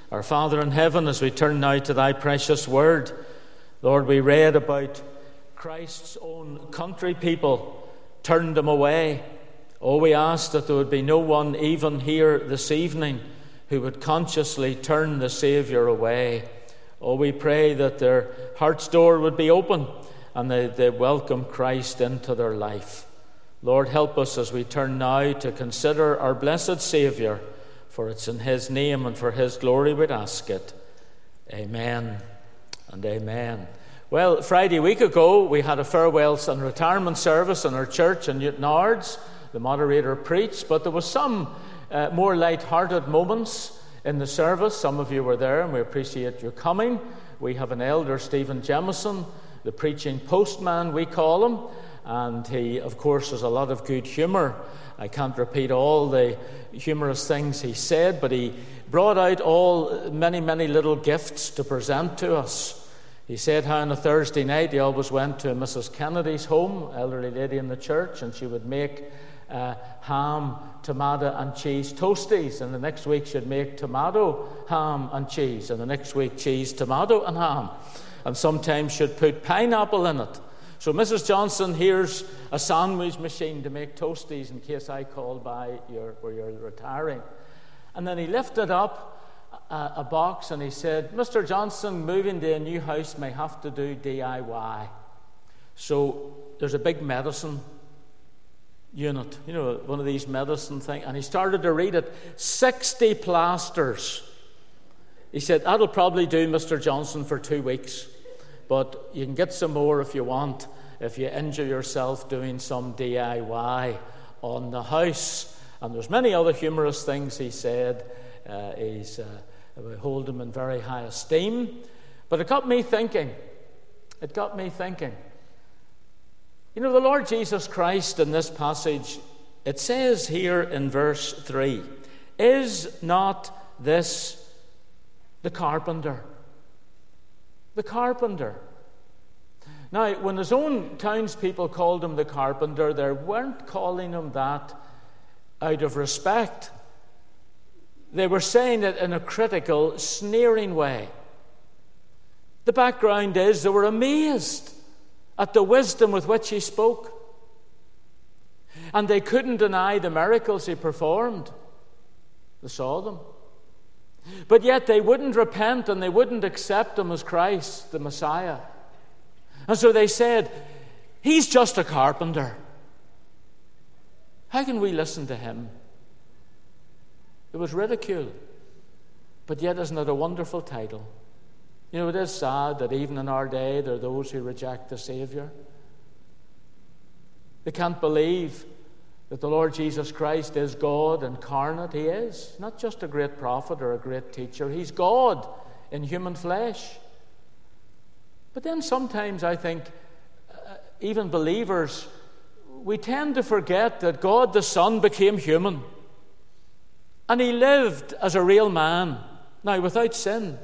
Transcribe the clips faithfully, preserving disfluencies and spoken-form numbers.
Our Father in heaven, as we turn now to thy precious word, Lord, we read about Christ's own country people turned him away. Oh, we ask that there would be no one even here this evening who would consciously turn the Saviour away. Oh, we pray that their heart's door would be open and they, they welcome Christ into their life. Lord, help us as we turn now to consider our blessed Saviour, for it's in his name and for his glory we'd ask it. Amen and amen. Well, Friday week ago, we had a farewell and retirement service in our church in Newtownards. The moderator preached, but there was some uh, more light-hearted moments in the service. Some of you were there, and we appreciate your coming. We have an elder, Stephen Jemison, the preaching postman, we call him, and he, of course, has a lot of good humour. I can't repeat all the humorous things he said, but he brought out all many, many little gifts to present to us. He said how on a Thursday night he always went to Missus Kennedy's home, elderly lady in the church, and she would make uh, ham, tomato and cheese toasties, and the next week she'd make tomato, ham and cheese, and the next week cheese, tomato and ham, and sometimes she'd put pineapple in it. So Missus Johnson, here's a sandwich machine to make toasties in case I call by your, where you're retiring. And then he lifted up a, a box and he said, Mister Johnson, moving to a new house may have to do D I Y. So there's a big medicine unit, you know, one of these medicine things, and he started to read it. sixty plasters. He said, that'll probably do, Mister Johnson, for two weeks. But you can get some more if you want, if you injure yourself doing some D I Y on the house. And there's many other humorous things he said. Uh, he's, uh, we hold him in very high esteem. But it got me thinking. It got me thinking. You know, the Lord Jesus Christ in this passage, it says here in verse three, is not this the carpenter? The carpenter. Now, when his own townspeople called him the carpenter, they weren't calling him that out of respect. They were saying it in a critical, sneering way. The background is they were amazed at the wisdom with which he spoke. And they couldn't deny the miracles he performed. They saw them. But yet they wouldn't repent and they wouldn't accept him as Christ, the Messiah. And so they said, he's just a carpenter. How can we listen to him? It was ridicule. But yet isn't it a wonderful title? You know, it is sad that even in our day there are those who reject the Saviour. They can't believe that the Lord Jesus Christ is God incarnate. He is. Not just a great prophet or a great teacher. He's God in human flesh. But then sometimes I think, uh, even believers, we tend to forget that God the Son became human. And he lived as a real man. Now, without sin.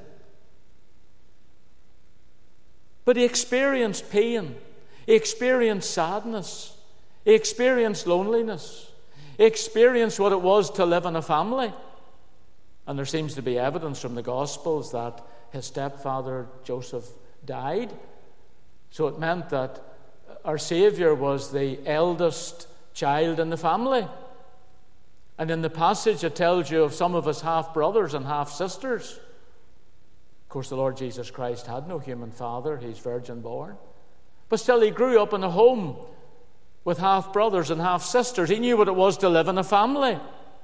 But he experienced pain. He experienced sadness. He experienced loneliness. He experienced what it was to live in a family. And there seems to be evidence from the Gospels that his stepfather Joseph died. So it meant that our Saviour was the eldest child in the family. And in the passage it tells you of some of his half-brothers and half-sisters. Of course, the Lord Jesus Christ had no human father. He's virgin born. But still, he grew up in a home with half-brothers and half-sisters. He knew what it was to live in a family.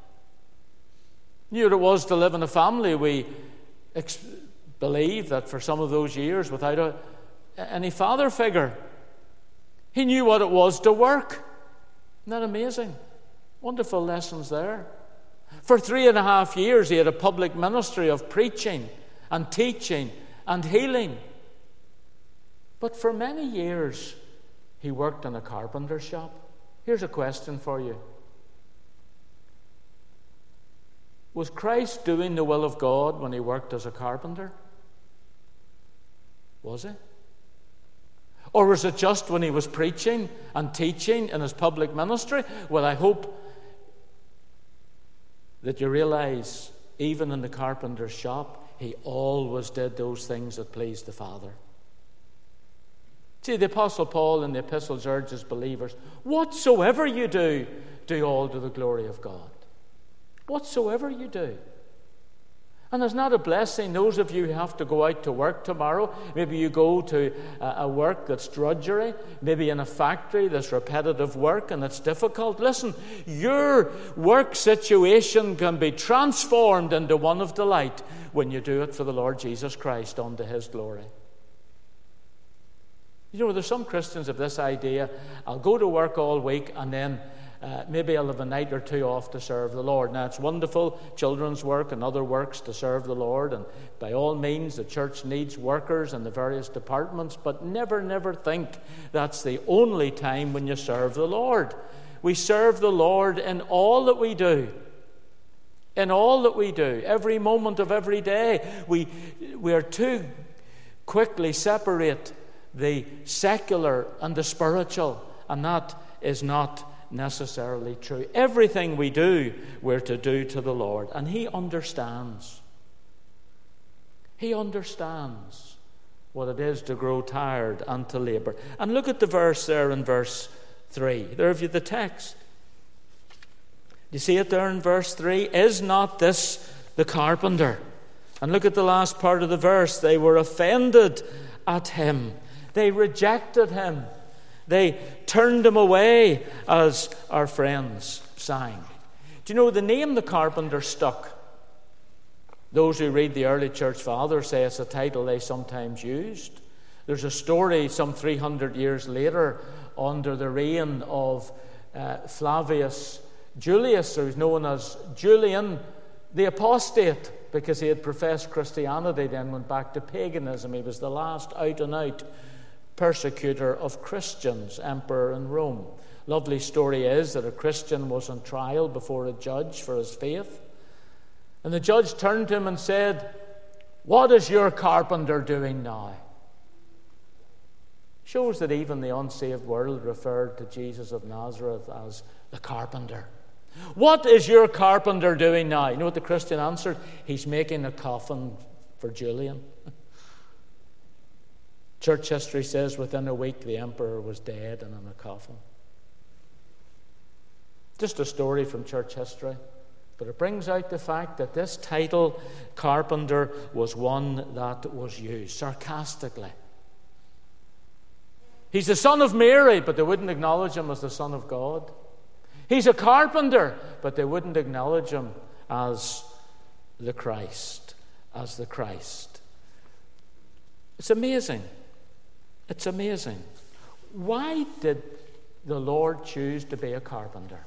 He knew what it was to live in a family. We ex- believe that for some of those years, without a, any father figure, he knew what it was to work. Isn't that amazing? Wonderful lessons there. For three and a half years, he had a public ministry of preaching and teaching and healing. But for many years, he worked in a carpenter shop. Here's a question for you. Was Christ doing the will of God when he worked as a carpenter? Was he? Or was it just when he was preaching and teaching in his public ministry? Well, I hope that you realize, even in the carpenter's shop, he always did those things that pleased the Father. See, the Apostle Paul in the epistles urges believers, whatsoever you do, do all to the glory of God. Whatsoever you do. And there's not a blessing. Those of you who have to go out to work tomorrow, maybe you go to a work that's drudgery, maybe in a factory that's repetitive work and it's difficult. Listen, your work situation can be transformed into one of delight when you do it for the Lord Jesus Christ unto his glory. You know, there's some Christians have this idea, I'll go to work all week and then Uh, maybe I'll have a night or two off to serve the Lord. Now, it's wonderful, children's work and other works to serve the Lord, and by all means the church needs workers in the various departments, but never, never think that's the only time when you serve the Lord. We serve the Lord in all that we do. In all that we do. Every moment of every day. We, we are too quickly separate the secular and the spiritual, and that is not necessarily true. Everything we do, we're to do to the Lord. And he understands. He understands what it is to grow tired and to labor. And look at the verse there in verse three. There have you the text. Do you see it there in verse three? Is not this the carpenter? And look at the last part of the verse. They were offended at him. They rejected him. They turned him away, as our friends sang. Do you know, the name the carpenter stuck. Those who read the early church fathers say it's a title they sometimes used. There's a story some three hundred years later under the reign of uh, Flavius Julius, who's known as Julian the Apostate, because he had professed Christianity, then went back to paganism. He was the last out-and-out persecutor of Christians, emperor in Rome. Lovely story is that a Christian was on trial before a judge for his faith. And the judge turned to him and said, "What is your carpenter doing now?" Shows that even the unsaved world referred to Jesus of Nazareth as the carpenter. What is your carpenter doing now? You know what the Christian answered? He's making a coffin for Julian. Church history says within a week the emperor was dead and in a coffin. Just a story from church history. But it brings out the fact that this title, carpenter, was one that was used sarcastically. He's the son of Mary, but they wouldn't acknowledge him as the Son of God. He's a carpenter, but they wouldn't acknowledge him as the Christ, as the Christ. It's amazing. It's amazing. Why did the Lord choose to be a carpenter?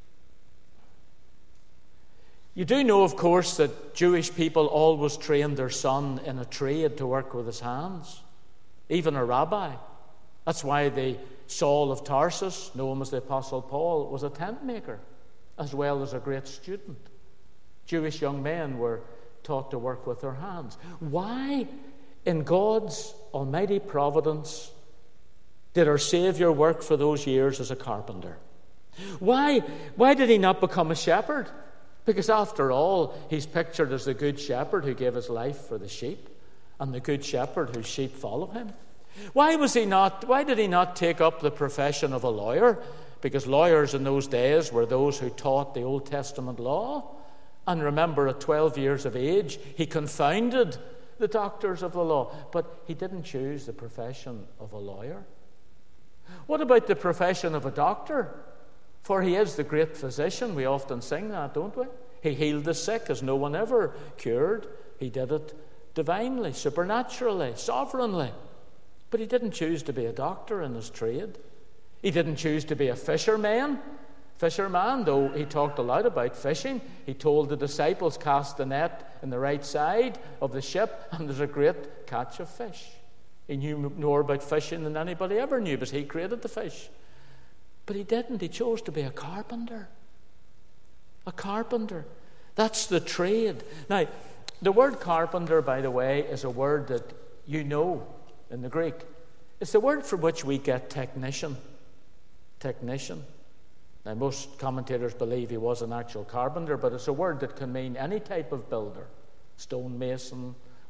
You do know, of course, that Jewish people always trained their son in a trade to work with his hands, even a rabbi. That's why the Saul of Tarsus, known as the Apostle Paul, was a tent maker, as well as a great student. Jewish young men were taught to work with their hands. Why, in God's almighty providence, did our Savior work for those years as a carpenter? Why, why did he not become a shepherd? Because after all, he's pictured as the good shepherd who gave his life for the sheep, and the good shepherd whose sheep follow him. Why was he not, why did he not take up the profession of a lawyer? Because lawyers in those days were those who taught the Old Testament law. And remember, at twelve years of age, he confounded the doctors of the law. But he didn't choose the profession of a lawyer. What about the profession of a doctor? For he is the great physician. We often sing that, don't we? He healed the sick as no one ever cured. He did it divinely, supernaturally, sovereignly. But he didn't choose to be a doctor in his trade. He didn't choose to be a fisherman. Fisherman, though he talked a lot about fishing, he told the disciples, cast the net in the right side of the ship, and there's a great catch of fish. He knew more about fishing than anybody ever knew, because he created the fish. But he didn't. He chose to be a carpenter. A carpenter. That's the trade. Now, the word carpenter, by the way, is a word that you know in the Greek. It's the word from which we get technician. Technician. Now, most commentators believe he was an actual carpenter, but it's a word that can mean any type of builder. Stonemason,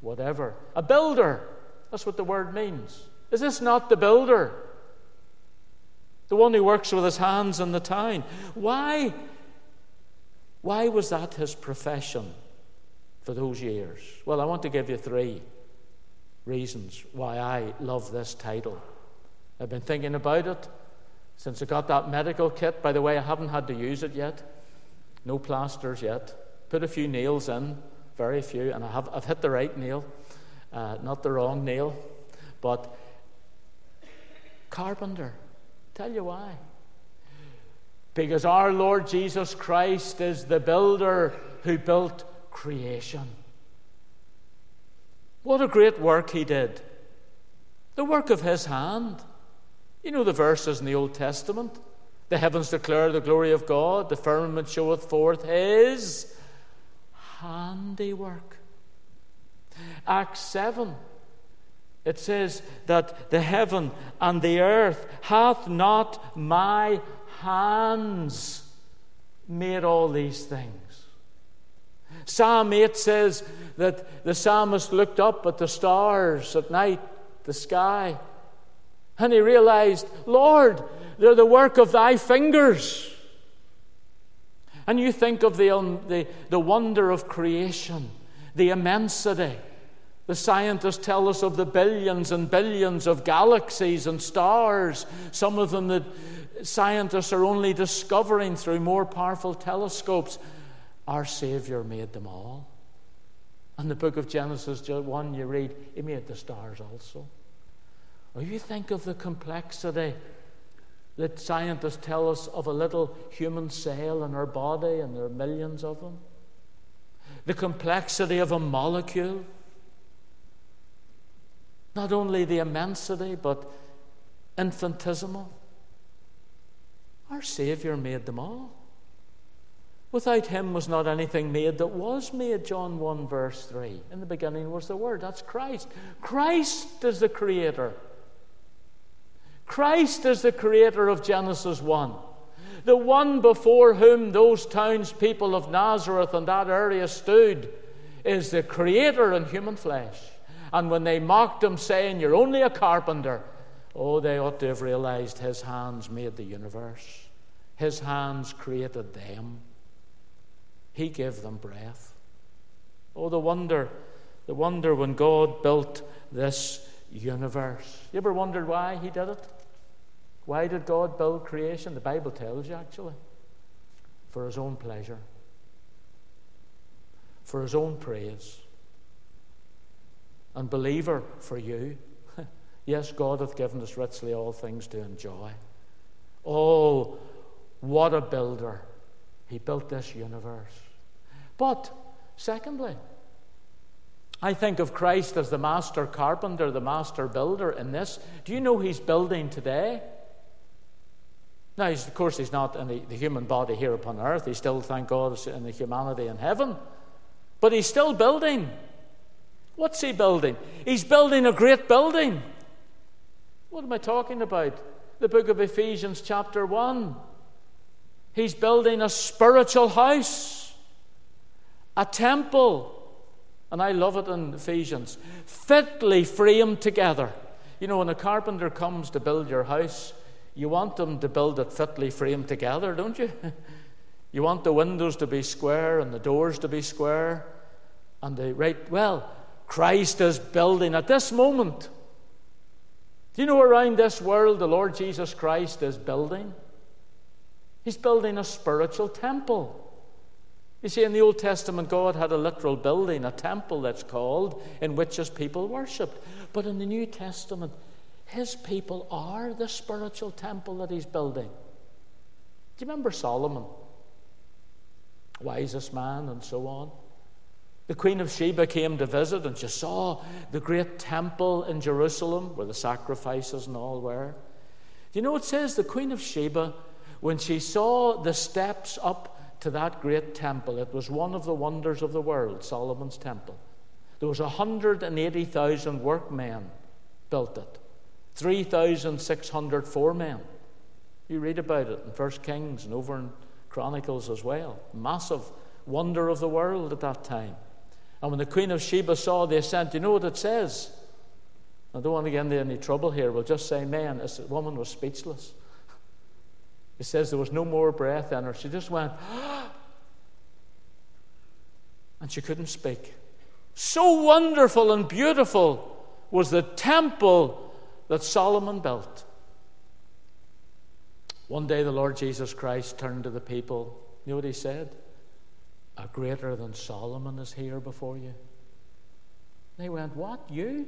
whatever. A builder. That's what the word means. Is this not the builder? The one who works with his hands in the town. Why? Why was that his profession for those years? Well, I want to give you three reasons why I love this title. I've been thinking about it since I got that medical kit. By the way, I haven't had to use it yet. No plasters yet. Put a few nails in, very few, and I have, I've hit the right nail, uh, not the wrong nail. But carpenter, tell you why. Because our Lord Jesus Christ is the builder who built creation. What a great work he did. The work of his hand. You know the verses in the Old Testament. The heavens declare the glory of God. The firmament showeth forth his handiwork. Acts seven. It says that the heaven and the earth hath not my hands made all these things. Psalm eight says that the psalmist looked up at the stars at night, the sky, and he realized, Lord, they're the work of thy fingers. And you think of the, um, the, the wonder of creation, the immensity. The scientists tell us of the billions and billions of galaxies and stars, some of them that scientists are only discovering through more powerful telescopes. Our Savior made them all. In the book of Genesis one, you read, he made the stars also. Or you think of the complexity that scientists tell us of a little human cell in our body, and there are millions of them. The complexity of a molecule. Not only the immensity, but infinitesimal. Our Savior made them all. Without him was not anything made that was made, John one verse three. In the beginning was the Word. That's Christ. Christ is the creator. Christ is the creator of Genesis one. The one before whom those townspeople of Nazareth and that area stood is the creator in human flesh. And when they mocked him, saying, you're only a carpenter, oh, they ought to have realized his hands made the universe. His hands created them. He gave them breath. Oh, the wonder, the wonder when God built this universe. You ever wondered why he did it? Why did God build creation? The Bible tells you, actually. For his own pleasure. For his own praise. And believer, for you. Yes, God hath given us richly all things to enjoy. Oh, what a builder. He built this universe. But, secondly, I think of Christ as the master carpenter, the master builder in this. Do you know he's building today? Now, he's, of course, he's not in the, the human body here upon earth. He's still, thank God, in the humanity in heaven. But he's still building. What's he building? He's building a great building. What am I talking about? The book of Ephesians chapter one. He's building a spiritual house, a temple. And I love it in Ephesians. Fitly framed together. You know, when a carpenter comes to build your house, you want them to build it fitly framed together, don't you? You want the windows to be square and the doors to be square. And the right, well, Christ is building at this moment. Do you know around this world the Lord Jesus Christ is building? He's building a spiritual temple. You see, in the Old Testament, God had a literal building, a temple that's called, in which his people worshipped. But in the New Testament, his people are the spiritual temple that he's building. Do you remember Solomon? Wisest man and so on. The Queen of Sheba came to visit, and she saw the great temple in Jerusalem where the sacrifices and all were. Do you know it says the Queen of Sheba, when she saw the steps up to that great temple, it was one of the wonders of the world, Solomon's temple. There was one hundred eighty thousand workmen built it. three thousand six hundred foremen. You read about it in First Kings and over in Chronicles as well. Massive wonder of the world at that time. And when the Queen of Sheba saw the ascent, do you know what it says? I don't want to get into any trouble here. We'll just say, man, this woman was speechless. It says there was no more breath in her. She just went, and she couldn't speak. So wonderful and beautiful was the temple that Solomon built. One day the Lord Jesus Christ turned to the people. You know what he said? A greater than Solomon is here before you. They went, what, you?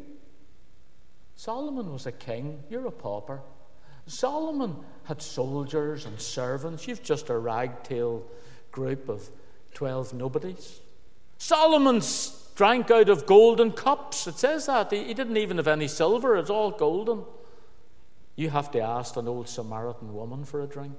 Solomon was a king. You're a pauper. Solomon had soldiers and servants. You've just a ragtail group of twelve nobodies. Solomon drank out of golden cups. It says that. He, he didn't even have any silver. It's all golden. You have to ask an old Samaritan woman for a drink.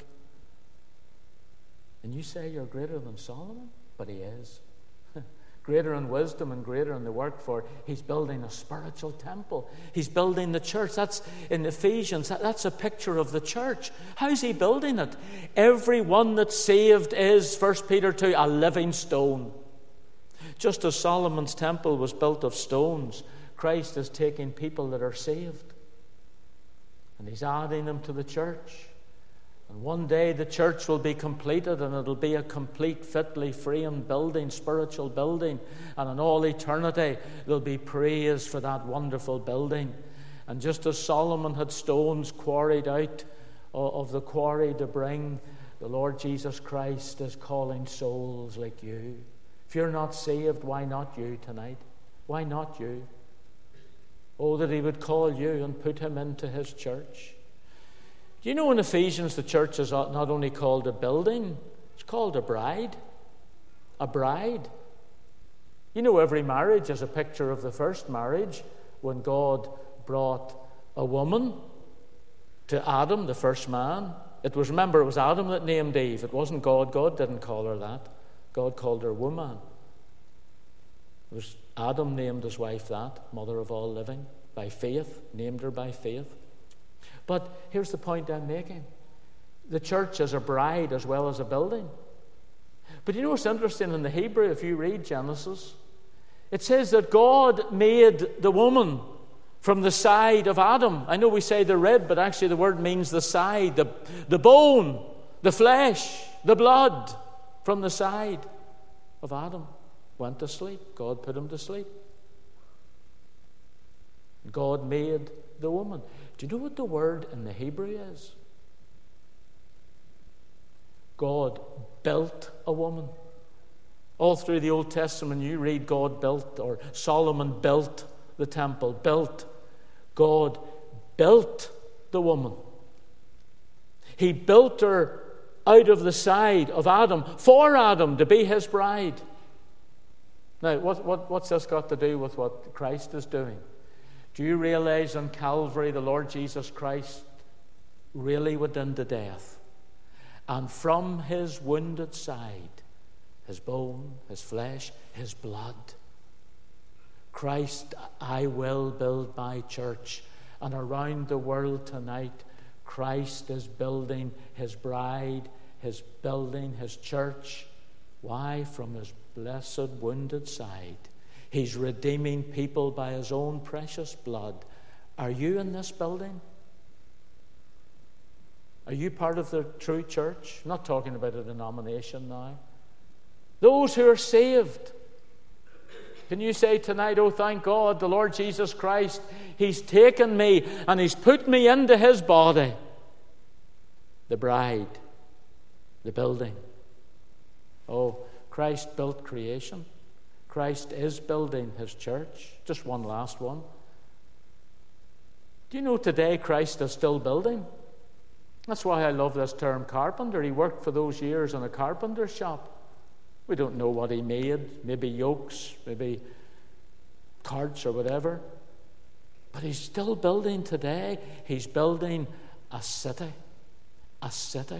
And you say you're greater than Solomon? But he is. Greater in wisdom and greater in the work, for he's building a spiritual temple. He's building the church. That's in Ephesians. That, that's a picture of the church. How's he building it? Everyone that's saved is, First Peter two, a living stone. Just as Solomon's temple was built of stones, Christ is taking people that are saved, and he's adding them to the church. And one day the church will be completed, and it'll be a complete, fitly framed building, spiritual building. And in all eternity, there'll be praise for that wonderful building. And just as Solomon had stones quarried out of the quarry to bring, the Lord Jesus Christ is calling souls like you. If you're not saved, why not you tonight? Why not you? Oh, that he would call you and put him into his church. Do you know in Ephesians the church is not only called a building, it's called a bride. A bride. You know every marriage is a picture of the first marriage when God brought a woman to Adam, the first man. It was, remember, it was Adam that named Eve. It wasn't God. God didn't call her that. God called her woman. It was Adam named his wife that, mother of all living, by faith, named her by faith. But here's the point I'm making. The church is a bride as well as a building. But you know what's interesting in the Hebrew, if you read Genesis? It says that God made the woman from the side of Adam. I know we say the rib, but actually the word means the side, the, the bone, the flesh, the blood from the side of Adam. Went to sleep. God put him to sleep. God made the woman. Do you know what the word in the Hebrew is? God built a woman. All through the Old Testament you read God built, or Solomon built the temple, built. God built the woman. He built her out of the side of Adam, for Adam to be his bride. Now, what, what, what's this got to do with what Christ is doing? Do you realize on Calvary the Lord Jesus Christ really went into death? And from his wounded side, his bone, his flesh, his blood, Christ, I will build my church. And around the world tonight, Christ is building his bride, his building his church. Why? From his blessed wounded side. He's redeeming people by his own precious blood. Are you in this building? Are you part of the true church? I'm not talking about a denomination now. Those who are saved. Can you say tonight, oh, thank God, the Lord Jesus Christ, he's taken me and he's put me into his body. The bride, the building. Oh, Christ built creation. Christ is building his church. Just one last one. Do you know today Christ is still building? That's why I love this term carpenter. He worked for those years in a carpenter's shop. We don't know what he made. Maybe yokes, maybe carts or whatever. But he's still building today. He's building a city. A city.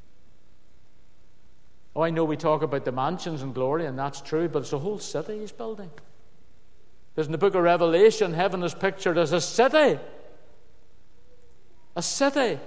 Oh, I know we talk about the mansions and glory, and that's true, but it's a whole city he's building. There's in the book of Revelation, heaven is pictured as a city. A city.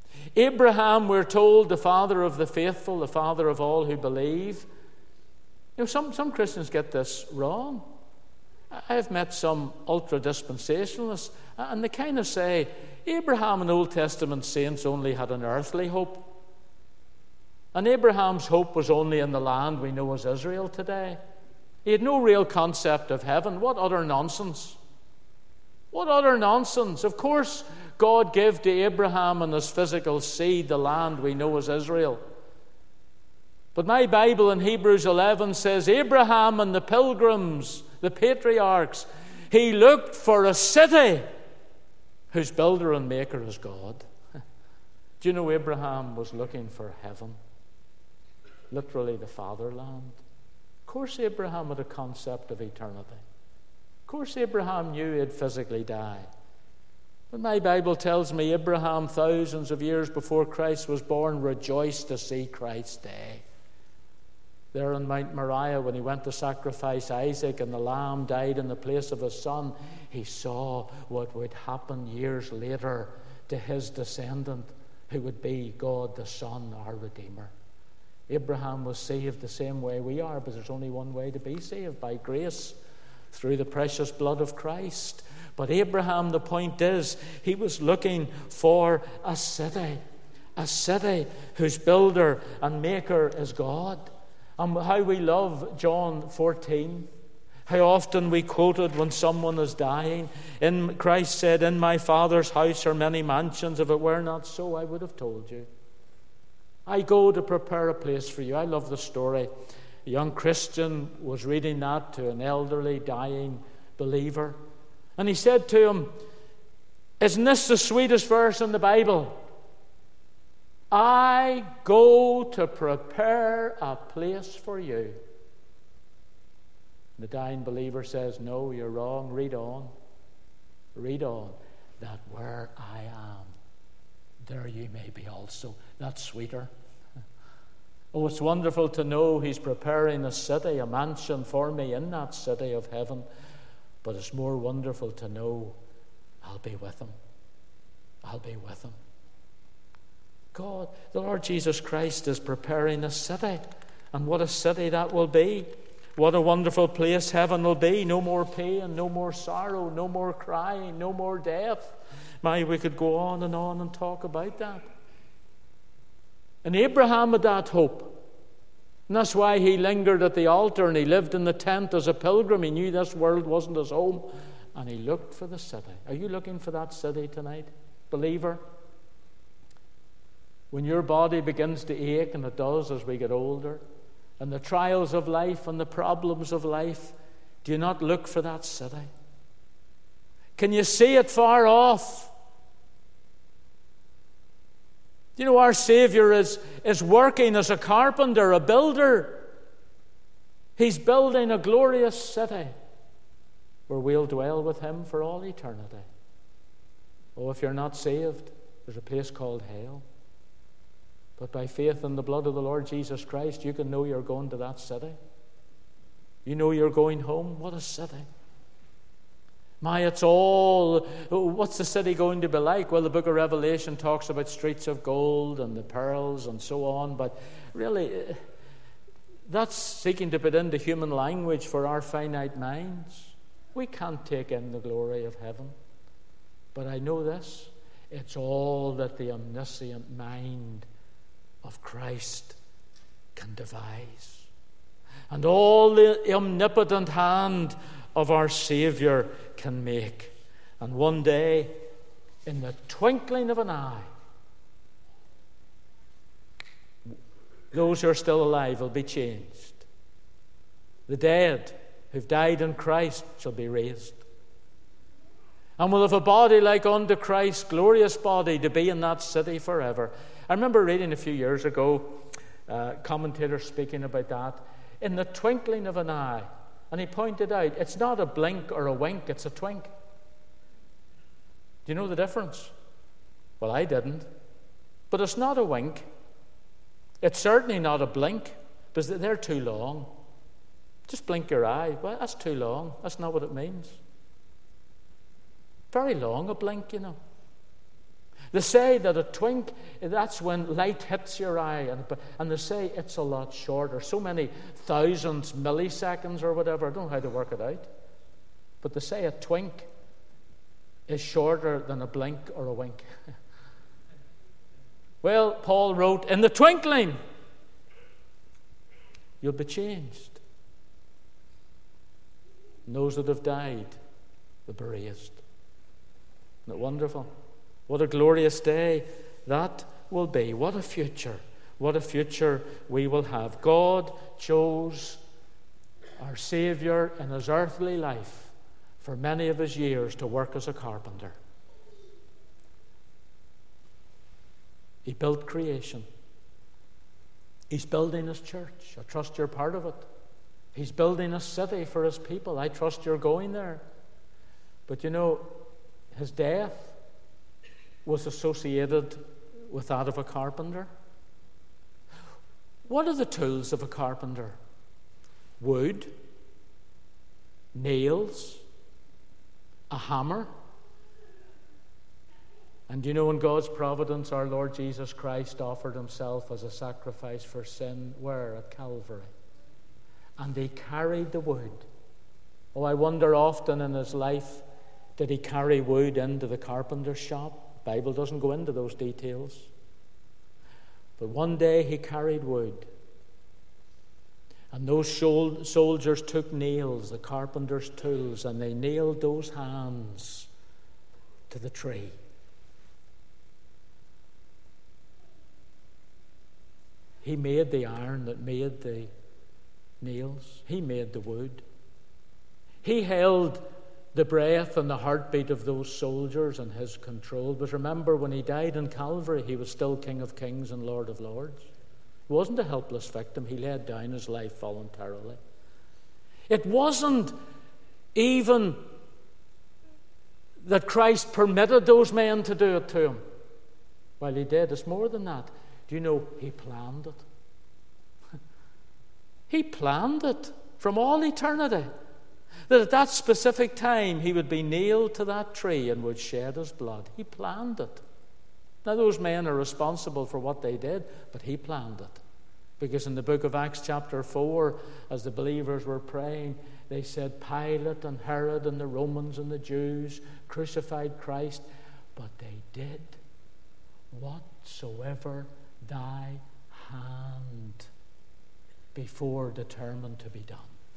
Abraham, we're told, the father of the faithful, the father of all who believe, You know, some, some Christians get this wrong. I've met some ultra-dispensationalists, and they kind of say, Abraham and Old Testament saints only had an earthly hope. And Abraham's hope was only in the land we know as Israel today. He had no real concept of heaven. What utter nonsense. What utter nonsense. Of course, God gave to Abraham and his physical seed the land we know as Israel. But my Bible in Hebrews eleven says, Abraham and the pilgrims, the patriarchs, he looked for a city whose builder and maker is God. Do you know Abraham was looking for heaven? Literally the fatherland. Of course Abraham had a concept of eternity. Of course Abraham knew he'd physically die. But my Bible tells me Abraham, thousands of years before Christ was born, rejoiced to see Christ's day. There on Mount Moriah, when he went to sacrifice Isaac and the lamb died in the place of his son, he saw what would happen years later to his descendant, who would be God the Son, our Redeemer. Abraham was saved the same way we are, but there's only one way to be saved, by grace, through the precious blood of Christ. But Abraham, the point is, he was looking for a city, a city whose builder and maker is God. And how we love John fourteen. How often we quote it when someone is dying. In Christ said, in my Father's house are many mansions. If it were not so, I would have told you. I go to prepare a place for you. I love the story. A young Christian was reading that to an elderly, dying believer. And he said to him, isn't this the sweetest verse in the Bible? I go to prepare a place for you. The dying believer says, no, you're wrong. Read on. Read on. That where I am, there you may be also. That's sweeter. Oh, it's wonderful to know he's preparing a city, a mansion for me in that city of heaven. But it's more wonderful to know I'll be with him. I'll be with him. God, the Lord Jesus Christ is preparing a city. And what a city that will be. What a wonderful place heaven will be. No more pain, no more sorrow, no more crying, no more death. My, we could go on and on and talk about that. And Abraham had that hope. And that's why he lingered at the altar and he lived in the tent as a pilgrim. He knew this world wasn't his home. And he looked for the city. Are you looking for that city tonight, believer? When your body begins to ache, and it does as we get older, and the trials of life and the problems of life, do you not look for that city? Can you see it far off? You know, our Savior is, is working as a carpenter, a builder. He's building a glorious city where we'll dwell with him for all eternity. Oh, if you're not saved, there's a place called hell. But by faith in the blood of the Lord Jesus Christ, you can know you're going to that city. You know you're going home. What a city. My, it's all, what's the city going to be like? Well, the book of Revelation talks about streets of gold and the pearls and so on, but really, that's seeking to put into human language for our finite minds. We can't take in the glory of heaven. But I know this, it's all that the omniscient mind of Christ can devise. And all the omnipotent hand of our Savior can make. And one day, in the twinkling of an eye, those who are still alive will be changed. The dead who've died in Christ shall be raised. And we'll have a body like unto Christ, glorious body, to be in that city forever. I remember reading a few years ago, uh, commentators speaking about that, in the twinkling of an eye. And he pointed out, it's not a blink or a wink, it's a twink. Do you know the difference? Well, I didn't. But it's not a wink. It's certainly not a blink, because they're too long. Just blink your eye. Well, that's too long. That's not what it means. Very long, a blink, you know. They say that a twink, that's when light hits your eye. And, and they say it's a lot shorter. So many thousands, milliseconds or whatever. I don't know how to work it out. But they say a twink is shorter than a blink or a wink. Well, Paul wrote, in the twinkling, you'll be changed. And those that have died will be raised. Isn't it wonderful? What a glorious day that will be. What a future. What a future we will have. God chose our Savior in his earthly life for many of his years to work as a carpenter. He built creation. He's building his church. I trust you're part of it. He's building a city for his people. I trust you're going there. But you know, his death was associated with that of a carpenter. What are the tools of a carpenter? Wood, nails, a hammer. And you know, in God's providence, our Lord Jesus Christ offered himself as a sacrifice for sin. Where? At Calvary. And he carried the wood. Oh, I wonder often in his life, did he carry wood into the carpenter's shop? The Bible doesn't go into those details. But one day he carried wood. And those soldiers took nails, the carpenter's tools, and they nailed those hands to the tree. He made the iron that made the nails. He made the wood. He held the breath and the heartbeat of those soldiers in his control. But remember, when he died in Calvary, he was still King of Kings and Lord of Lords. He wasn't a helpless victim. He laid down his life voluntarily. It wasn't even that Christ permitted those men to do it to him. Well, he did. It's more than that. Do you know, he planned it. He planned it from all eternity. That at that specific time he would be nailed to that tree and would shed his blood. He planned it. Now those men are responsible for what they did, but he planned it. Because in the book of Acts chapter four, as the believers were praying, they said, Pilate and Herod and the Romans and the Jews crucified Christ, but they did whatsoever thy hand before determined to be done.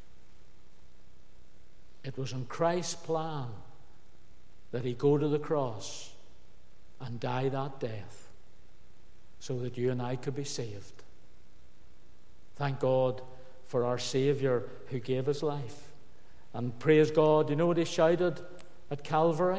It was in Christ's plan that he go to the cross and die that death so that you and I could be saved. Thank God for our Savior who gave his life. And praise God, you know what he shouted at Calvary?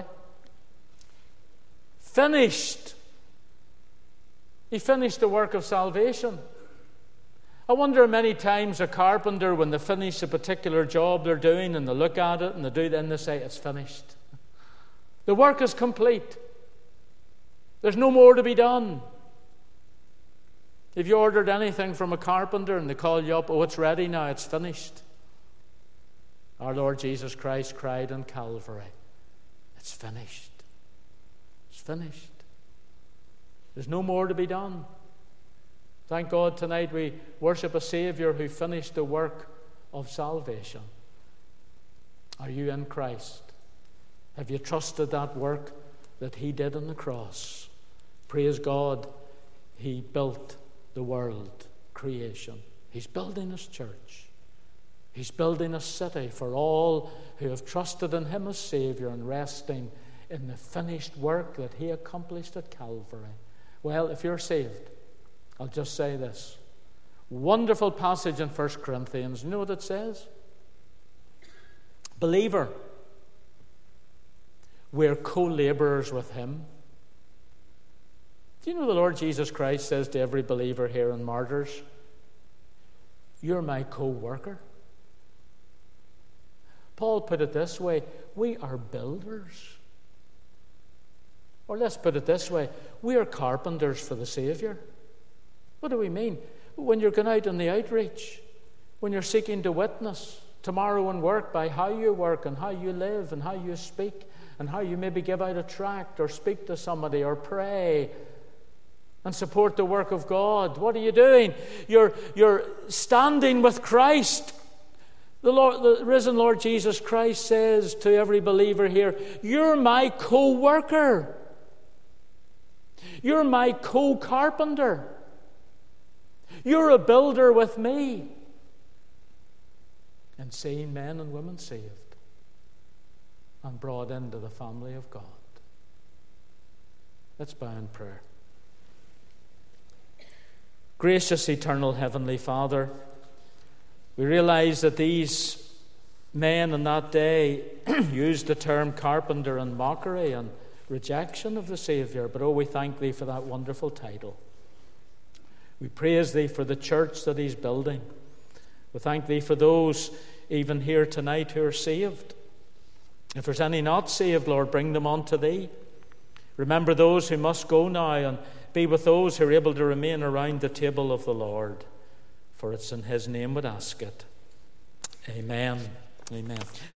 Finished! He finished the work of salvation. I wonder many times a carpenter, when they finish a particular job they're doing and they look at it and they do it and they say, it's finished. The work is complete. There's no more to be done. If you ordered anything from a carpenter and they call you up, oh, it's ready now, it's finished. Our Lord Jesus Christ cried on Calvary, it's finished. It's finished. There's no more to be done. Thank God tonight we worship a Savior who finished the work of salvation. Are you in Christ? Have you trusted that work that he did on the cross? Praise God, he built the world, creation. He's building his church. He's building a city for all who have trusted in him as Savior and resting in the finished work that he accomplished at Calvary. Well, if you're saved, I'll just say this. Wonderful passage in First Corinthians. You know what it says? Believer, we're co-laborers with him. Do you know the Lord Jesus Christ says to every believer here in Martyrs, you're my co-worker? Paul put it this way, we are builders. Or let's put it this way, we are carpenters for the Savior. What do we mean? When you're going out on the outreach, when you're seeking to witness tomorrow in work by how you work and how you live and how you speak and how you maybe give out a tract or speak to somebody or pray and support the work of God. What are you doing? You're, you're standing with Christ. The, Lord, the risen Lord Jesus Christ says to every believer here, you're my co-worker. You're my co-carpenter. You're a builder with me. And seeing men and women saved and brought into the family of God. Let's bow in prayer. Gracious, eternal, heavenly Father, we realize that these men in that day used the term carpenter in mockery and rejection of the Saviour. But oh, we thank Thee for that wonderful title. We praise Thee for the church that He's building. We thank Thee for those even here tonight who are saved. If there's any not saved, Lord, bring them unto Thee. Remember those who must go now, and be with those who are able to remain around the table of the Lord. For it's in His name we ask it. Amen. Amen.